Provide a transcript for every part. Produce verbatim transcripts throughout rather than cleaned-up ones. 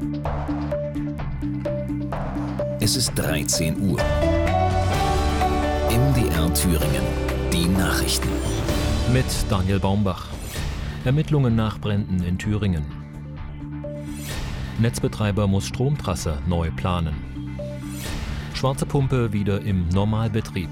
Es ist dreizehn Uhr. M D R Thüringen. Die Nachrichten. Mit Daniel Baumbach. Ermittlungen nach Bränden in Thüringen. Netzbetreiber muss Stromtrasse neu planen. Schwarze Pumpe wieder im Normalbetrieb.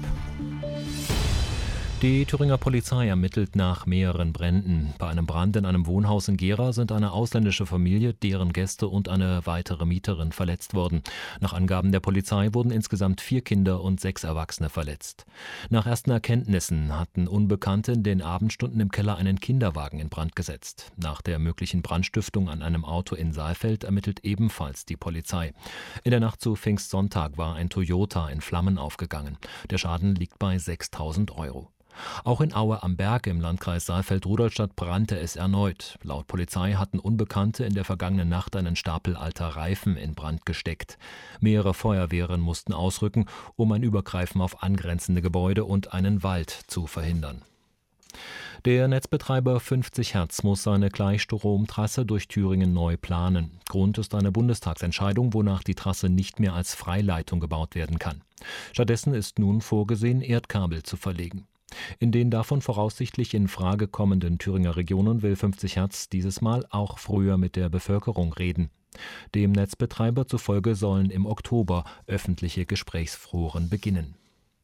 Die Thüringer Polizei ermittelt nach mehreren Bränden. Bei einem Brand in einem Wohnhaus in Gera sind eine ausländische Familie, deren Gäste und eine weitere Mieterin verletzt worden. Nach Angaben der Polizei wurden insgesamt vier Kinder und sechs Erwachsene verletzt. Nach ersten Erkenntnissen hatten Unbekannte in den Abendstunden im Keller einen Kinderwagen in Brand gesetzt. Nach der möglichen Brandstiftung an einem Auto in Saalfeld ermittelt ebenfalls die Polizei. In der Nacht zu Pfingstsonntag war ein Toyota in Flammen aufgegangen. Der Schaden liegt bei sechstausend Euro. Auch in Aue am Berg im Landkreis Saalfeld-Rudolstadt brannte es erneut. Laut Polizei hatten Unbekannte in der vergangenen Nacht einen Stapel alter Reifen in Brand gesteckt. Mehrere Feuerwehren mussten ausrücken, um ein Übergreifen auf angrenzende Gebäude und einen Wald zu verhindern. Der Netzbetreiber fünfzig Hertz muss seine Gleichstromtrasse durch Thüringen neu planen. Grund ist eine Bundestagsentscheidung, wonach die Trasse nicht mehr als Freileitung gebaut werden kann. Stattdessen ist nun vorgesehen, Erdkabel zu verlegen. In den davon voraussichtlich in Frage kommenden Thüringer Regionen will fünfzig Hertz dieses Mal auch früher mit der Bevölkerung reden. Dem Netzbetreiber zufolge sollen im Oktober öffentliche Gesprächsforen beginnen.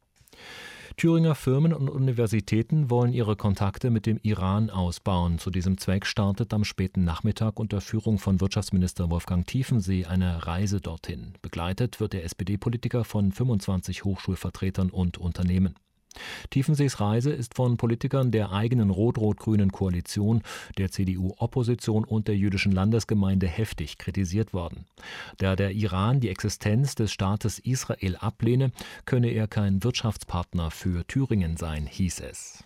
Thüringer Firmen und Universitäten wollen ihre Kontakte mit dem Iran ausbauen. Zu diesem Zweck startet am späten Nachmittag unter Führung von Wirtschaftsminister Wolfgang Tiefensee eine Reise dorthin. Begleitet wird der S P D-Politiker von fünfundzwanzig Hochschulvertretern und Unternehmen. Tiefensees Reise ist von Politikern der eigenen rot-rot-grünen Koalition, der C D U-Opposition und der jüdischen Landesgemeinde heftig kritisiert worden. Da der Iran die Existenz des Staates Israel ablehne, könne er kein Wirtschaftspartner für Thüringen sein, hieß es.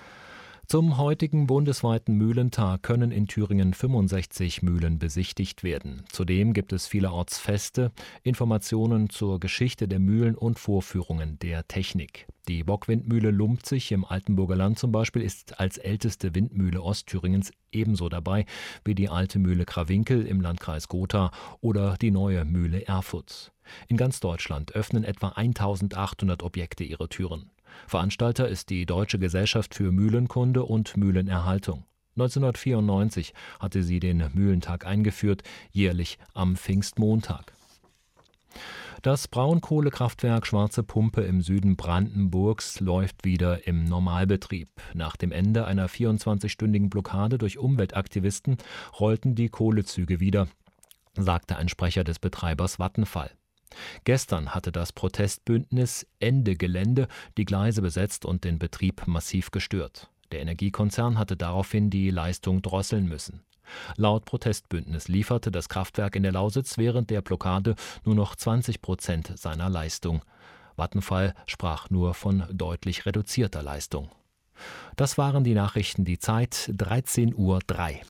Zum heutigen bundesweiten Mühlentag können in Thüringen fünfundsechzig Mühlen besichtigt werden. Zudem gibt es vielerorts Feste, Informationen zur Geschichte der Mühlen und Vorführungen der Technik. Die Bockwindmühle Lumpzig im Altenburger Land zum Beispiel ist als älteste Windmühle Ostthüringens ebenso dabei wie die alte Mühle Krawinkel im Landkreis Gotha oder die neue Mühle Erfurt. In ganz Deutschland öffnen etwa eintausendachthundert Objekte ihre Türen. Veranstalter ist die Deutsche Gesellschaft für Mühlenkunde und Mühlenerhaltung. neunzehnhundertvierundneunzig hatte sie den Mühlentag eingeführt, jährlich am Pfingstmontag. Das Braunkohlekraftwerk Schwarze Pumpe im Süden Brandenburgs läuft wieder im Normalbetrieb. Nach dem Ende einer vierundzwanzigstündigen Blockade durch Umweltaktivisten rollten die Kohlezüge wieder, sagte ein Sprecher des Betreibers Vattenfall. Gestern hatte das Protestbündnis Ende Gelände die Gleise besetzt und den Betrieb massiv gestört. Der Energiekonzern hatte daraufhin die Leistung drosseln müssen. Laut Protestbündnis lieferte das Kraftwerk in der Lausitz während der Blockade nur noch zwanzig Prozent seiner Leistung. Vattenfall sprach nur von deutlich reduzierter Leistung. Das waren die Nachrichten, die Zeit, dreizehn Uhr drei.